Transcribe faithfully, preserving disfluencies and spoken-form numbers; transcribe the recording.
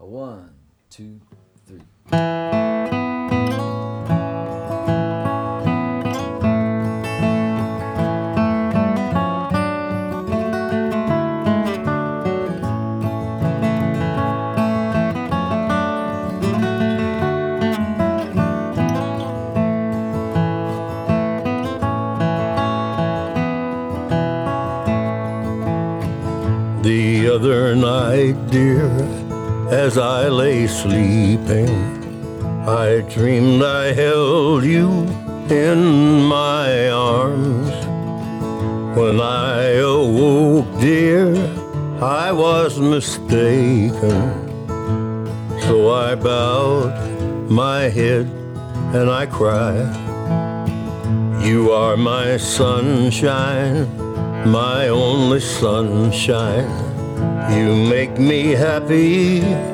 A one, two, three. The other night, dear, as I lay sleeping, I dreamed I held you in my arms. When I awoke, dear, I was mistaken. So I bowed my head and I cried. You are my sunshine, my only sunshine. You make me happy